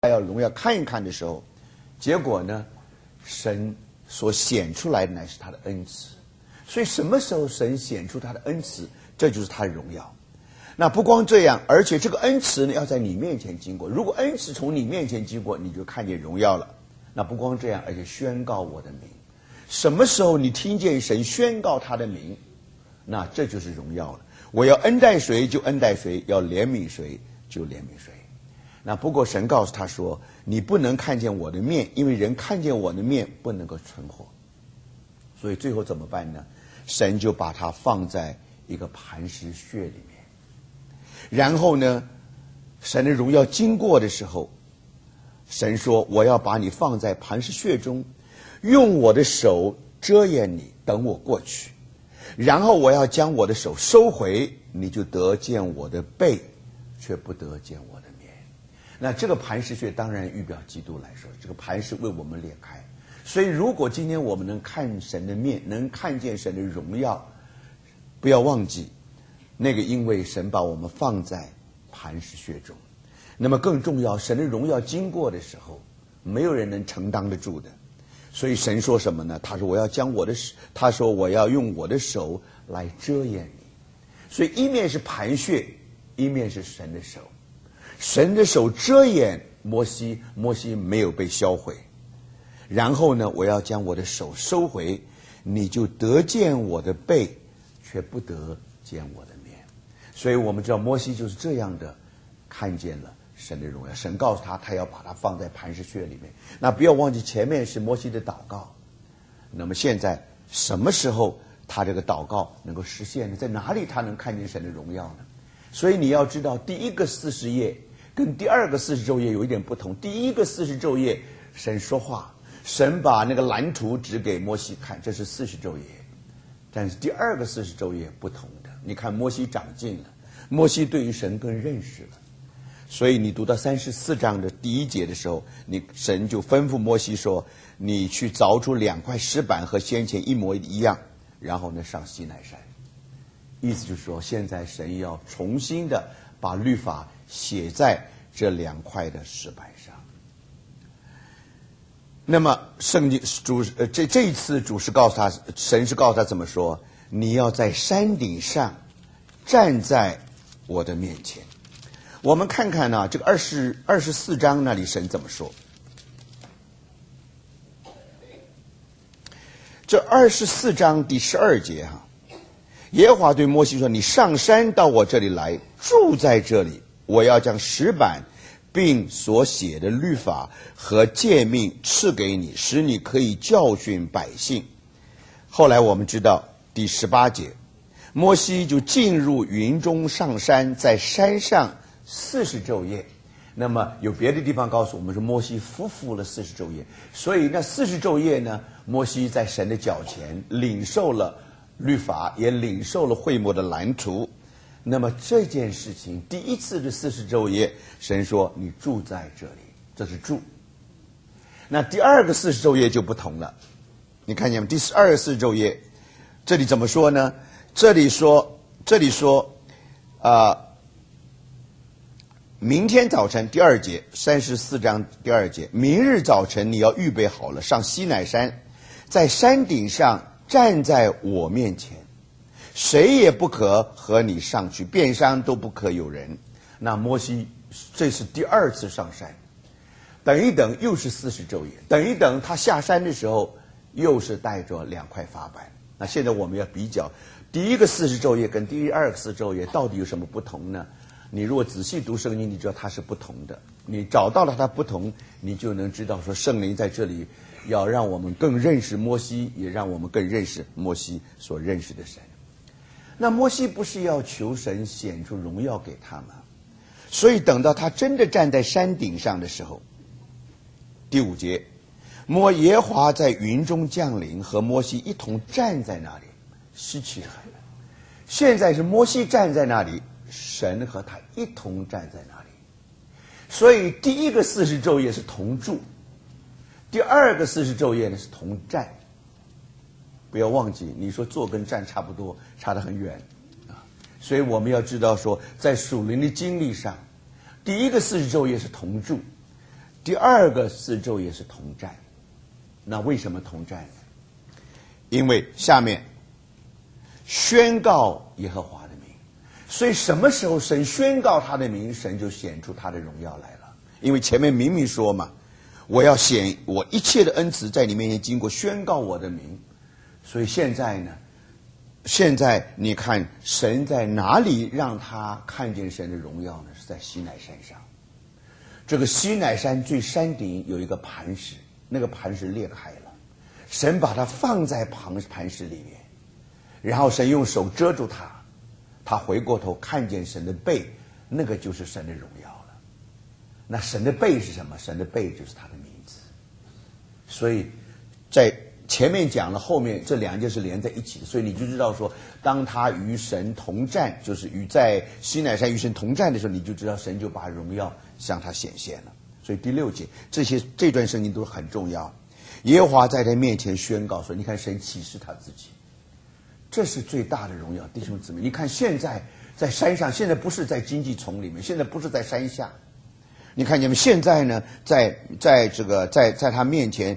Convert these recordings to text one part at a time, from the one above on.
要荣耀看一看的时候，结果呢，神所显出来的乃是他的恩慈。所以什么时候神显出他的恩慈，这就是他的荣耀。那不光这样，而且这个恩慈呢要在你面前经过。如果恩慈从你面前经过，你就看见荣耀了。那不光这样，而且宣告我的名。什么时候你听见神宣告他的名，那这就是荣耀了。我要恩待谁就恩待谁，要怜悯谁就怜悯谁。那不过神告诉他说，你不能看见我的面，因为人看见我的面不能够存活。所以最后怎么办呢？神就把它放在一个磐石穴里面。然后呢，神的荣耀经过的时候，神说，我要把你放在磐石穴中，用我的手遮掩你，等我过去。然后我要将我的手收回，你就得见我的背，却不得见我的面。那这个磐石穴当然预表基督来说，这个磐石为我们裂开。所以如果今天我们能看神的面，能看见神的荣耀，不要忘记那个，因为神把我们放在磐石穴中。那么更重要，神的荣耀经过的时候，没有人能承担得住的。所以神说什么呢？他说我要用我的手来遮掩你。所以一面是磐穴，一面是神的手。神的手遮掩摩西，摩西没有被销毁。然后呢，我要将我的手收回，你就得见我的背，却不得见我的面。所以我们知道摩西就是这样的看见了神的荣耀。神告诉他，他要把它放在磐石穴里面。那不要忘记前面是摩西的祷告。那么现在什么时候他这个祷告能够实现呢？在哪里他能看见神的荣耀呢？所以你要知道，第一个40夜跟第二个40昼夜有一点不同。第一个40昼夜神说话，神把那个蓝图指给摩西看，这是40昼夜。但是第二个40昼夜不同的，你看摩西长进了，摩西对于神更认识了。所以你读到34章的第1节的时候，神就吩咐摩西说，你去凿出2块石板和先前一模一样，然后呢上西奈山。意思就是说，现在神要重新的把律法写在这2块的石板上。那么圣经这一次主是告诉他，神是告诉他怎么说，你要在山顶上站在我的面前。我们看看呢，这个24章那里神怎么说。这24章第12节耶和华对摩西说，你上山到我这里来，住在这里，我要将石板并所写的律法和诫命赐给你，使你可以教训百姓。后来我们知道第18节，摩西就进入云中上山，在山上40昼夜。那么有别的地方告诉我们说，摩西匍匐了40昼夜。所以那40昼夜呢，摩西在神的脚前领受了律法，也领受了会幕的蓝图。那么这件事情，第一次的40昼夜，神说你住在这里，这是住。那第二个40昼夜就不同了，你看见吗？第24昼夜，这里怎么说呢？这里说明天早晨第2节，34章第2节，明日早晨你要预备好了，上西乃山，在山顶上站在我面前，谁也不可和你上去，遍山都不可有人。那摩西这是第2次上山，等一等又是40昼夜，等一等他下山的时候又是带着2块法板。那现在我们要比较第一个40昼夜跟第二个40昼夜到底有什么不同呢？你如果仔细读圣经，你知道它是不同的。你找到了它不同，你就能知道说圣灵在这里要让我们更认识摩西，也让我们更认识摩西所认识的神。那摩西不是要求神显出荣耀给他吗？所以等到他真的站在山顶上的时候，第5节，耶和华在云中降临，和摩西一同站在那里，西起海了。现在是摩西站在那里，神和他一同站在那里。所以第一个40昼夜是同住，第二个40昼夜呢是同站。不要忘记，你说坐跟站差不多，差得很远啊。所以我们要知道说，在属灵的经历上，第一个40昼夜是同住， 第二个4昼夜是同战。那为什么同战呢？因为下面宣告耶和华的名，所以什么时候神宣告他的名，神就显出他的荣耀来了。因为前面明明说嘛，我要显我一切的恩慈在你面前经过宣告我的名。所以现在呢，现在你看神在哪里让他看见神的荣耀呢？是在西乃山上。这个西乃山最山顶有一个磐石，那个磐石裂开了，神把它放在磐石里面，然后神用手遮住它，他回过头看见神的背，那个就是神的荣耀了。那神的背是什么？神的背就是他的名字。所以在前面讲了，后面这两件是连在一起的，所以你就知道说，当他与神同战，就是在西乃山与神同战的时候，你就知道神就把荣耀向他显现了。所以第6节这段圣经都很重要。耶和华在他面前宣告说，你看神启示他自己，这是最大的荣耀。弟兄姊妹，你看现在在山上，现在不是在荆棘丛里面，现在不是在山下，你看见没？现在呢，在他面前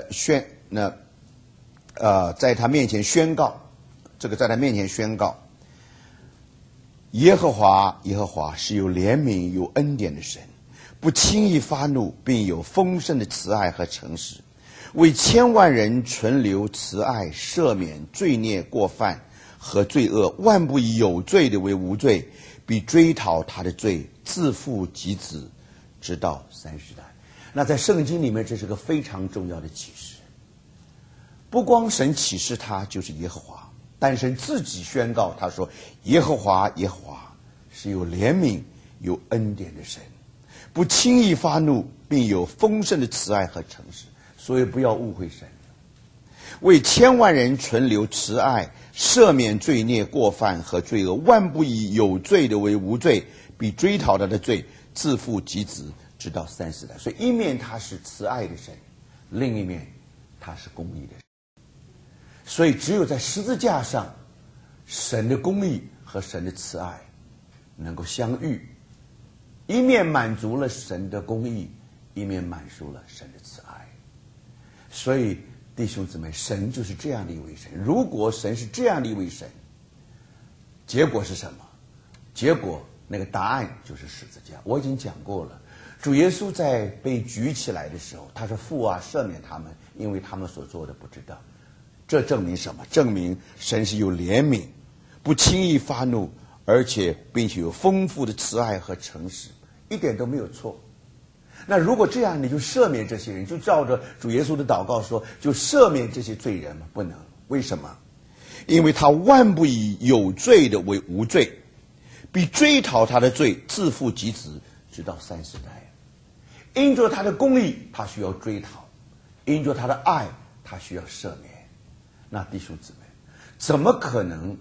在他面前宣告，在他面前宣告，耶和华是有怜悯有恩典的神，不轻易发怒，并有丰盛的慈爱和诚实，为千万人存留慈爱，赦免罪孽过犯和罪恶，万不以有罪的为无罪，必追讨他的罪，自负及子，直到30代。那在圣经里面，这是个非常重要的启示。不光神启示他就是耶和华，但神自己宣告，他说耶和华是有怜悯有恩典的神，不轻易发怒，并有丰盛的慈爱和诚实。所以不要误会神，为千万人存留慈爱，赦免罪孽过犯和罪恶，万不以有罪的为无罪，必追讨他的罪，自负及子，直到30代。所以一面他是慈爱的神，另一面他是公义的神。所以只有在十字架上，神的公义和神的慈爱能够相遇，一面满足了神的公义，一面满足了神的慈爱。所以弟兄姊妹，神就是这样的一位神。如果神是这样的一位神，结果是什么？结果那个答案就是十字架。我已经讲过了，主耶稣在被举起来的时候，他说父啊，赦免他们，因为他们所做的不知道。这证明什么？证明神是有怜悯，不轻易发怒，而且并且有丰富的慈爱和诚实，一点都没有错。那如果这样，你就赦免这些人，就照着主耶稣的祷告说，就赦免这些罪人吗？不能。为什么？因为他万不以有罪的为无罪，必追讨他的罪，自负及子，直到30代。因着他的公义，他需要追讨；因着他的爱，他需要赦免。那弟兄姊妹，怎么可能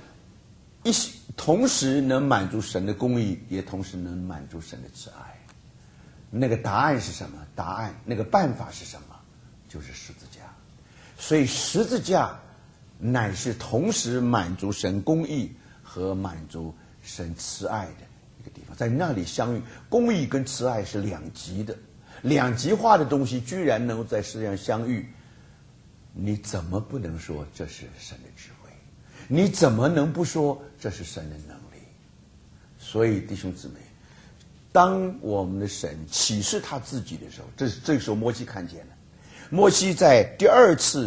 同时能满足神的公义，也同时能满足神的慈爱？那个答案是什么？那个办法是什么？就是十字架。所以十字架乃是同时满足神公义和满足神慈爱的一个地方，在那里相遇。公义跟慈爱是两极的，两极化的东西居然能够在世界上相遇，你怎么不能说这是神的智慧？你怎么能不说这是神的能力？所以弟兄姊妹，当我们的神启示他自己的时候，这个时候摩西看见了。摩西在第二次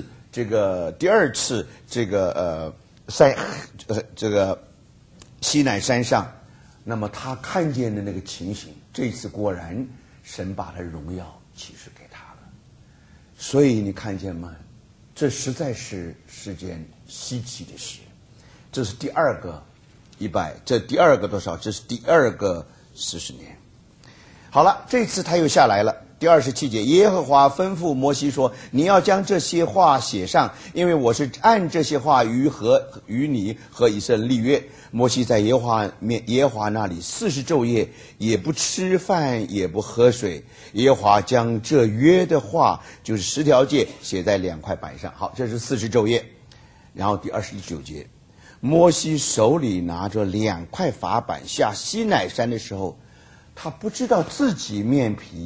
西乃山上，那么他看见的那个情形，这次果然神把他荣耀启示给他了。所以你看见吗？这实在是件稀奇的事。这是第二个100，这第二个多少？这是第二个40年。好了，这次他又下来了。第27节，耶和华吩咐摩西说：“你要将这些话写上，因为我是按这些话与你和以色列立约。”摩西在耶和华那里40昼夜，也不吃饭，也不喝水。耶和华将这约的话，就是10条诫，写在2块板上。好，这是40昼夜。然后第29节，摩西手里拿着2块法板下西乃山的时候，他不知道自己面皮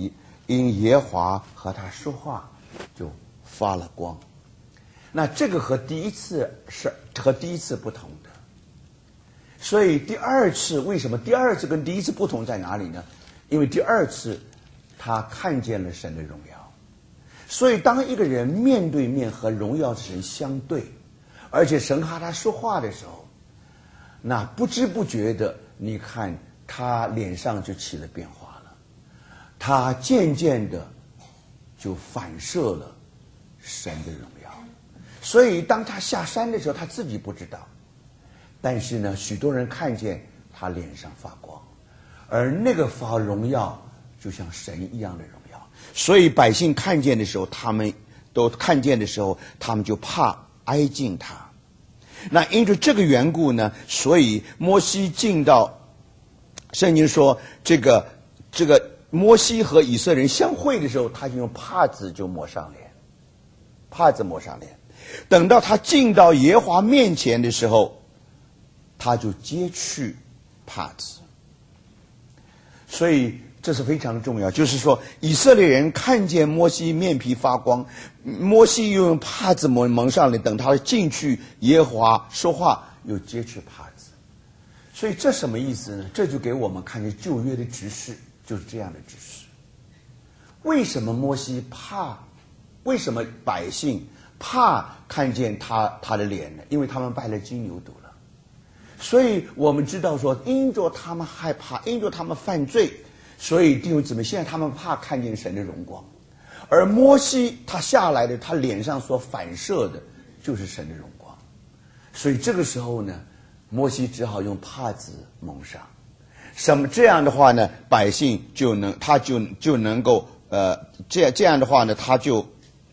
因耶和华和他说话，就发了光。那这个和第一次不同的。所以第二次为什么第二次跟第一次不同在哪里呢？因为第二次他看见了神的荣耀。所以当一个人面对面和荣耀神相对，而且神和他说话的时候，那不知不觉的，你看他脸上就起了变化了，他渐渐的就反射了神的荣耀。所以当他下山的时候，他自己不知道，但是呢，许多人看见他脸上发光，而那个发荣耀就像神一样的荣耀。所以百姓看见的时候，他们就怕挨近他。那因着这个缘故呢，所以摩西进到，圣经说这个摩西和以色列人相会的时候，他就用帕子就抹上脸，帕子抹上脸。等到他进到耶和华面前的时候，他就揭去帕子。所以这是非常重要，就是说以色列人看见摩西面皮发光，摩西又用帕子蒙上脸，等他进去耶和华说话，又揭去帕子。所以这什么意思呢？这就给我们看见旧约的执事就是这样的执事。为什么摩西怕？为什么百姓怕看见他的脸呢？因为他们拜了金牛犊了。所以我们知道说，因着他们害怕，因着他们犯罪，所以弟兄姊妹，现在他们怕看见神的荣光。而摩西他下来的，他脸上所反射的就是神的荣光。所以这个时候呢，摩西只好用帕子蒙上。这样的话呢，百姓就能能够这样的话呢，他就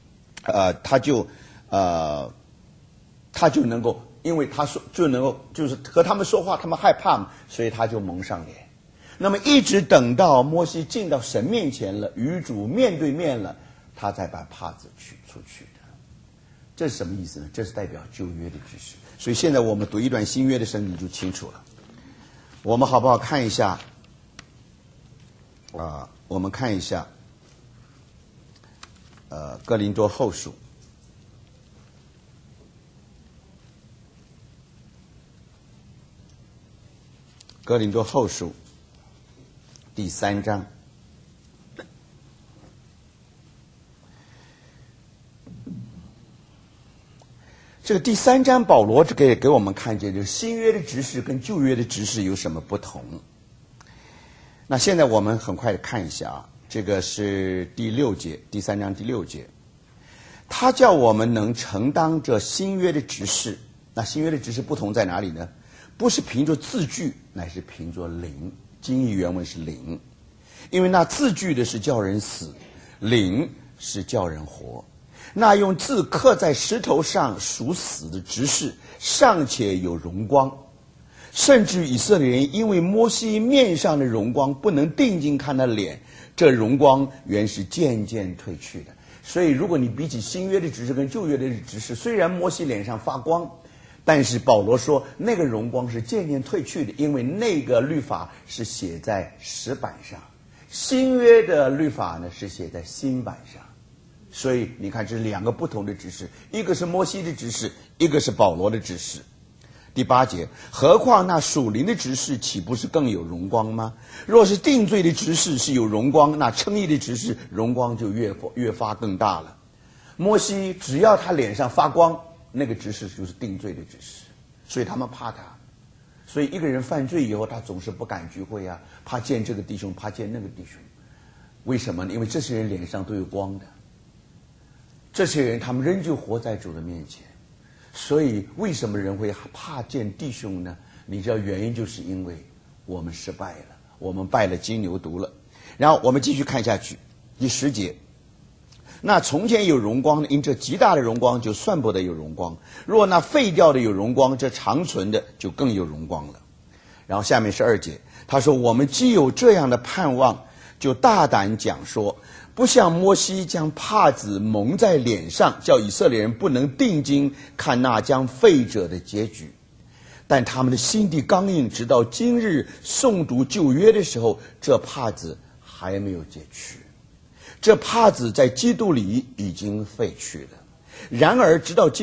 能够，因为他说就能够就是和他们说话，他们害怕嘛，所以他就蒙上脸。那么一直等到摩西进到神面前了，与主面对面了，他才把帕子取出去的。这是什么意思呢？这是代表旧约的知识。所以现在我们读一段新约的圣经就清楚了。我们好不好看一下我们看一下哥林多后书。哥林多后书第3章。这个第3章保罗给我们看见，就是新约的执事跟旧约的执事有什么不同。那现在我们很快的看一下这个是第6节，第3章第6节。他叫我们能承当这新约的执事。那新约的执事不同在哪里呢？不是凭着字句，乃是凭着灵。经义原文是灵，因为那字句的是叫人死，灵是叫人活。那用字刻在石头上属死的执事，尚且有荣光，甚至以色列人因为摩西面上的荣光不能定睛看他脸，这荣光原是渐渐褪去的。所以如果你比起新约的执事跟旧约的执事，虽然摩西脸上发光，但是保罗说那个荣光是渐渐褪去的，因为那个律法是写在石板上，新约的律法呢是写在新板上。所以你看，这是2个不同的执事，一个是摩西的执事，一个是保罗的执事。第8节，何况那属灵的执事岂不是更有荣光吗？若是定罪的执事是有荣光，那称义的执事荣光就越发更大了。摩西只要他脸上发光，那个执事就是定罪的执事，所以他们怕他。所以一个人犯罪以后，他总是不敢聚会啊，怕见这个弟兄，怕见那个弟兄。为什么呢？因为这些人脸上都有光的，这些人他们仍旧活在主的面前。所以为什么人会怕见弟兄呢？你知道原因就是因为我们失败了，我们拜了金牛犊了。然后我们继续看下去，第10节，那从前有荣光的，因这极大的荣光就算不得有荣光；若那废掉的有荣光，这长存的就更有荣光了。然后下面12节，他说我们既有这样的盼望，就大胆讲说，不像摩西将帕子蒙在脸上，叫以色列人不能定睛看那将废者的结局。但他们的心地刚硬，直到今日诵读旧约的时候，这帕子还没有解去。 这帕子在基督里已经废去了。然而直到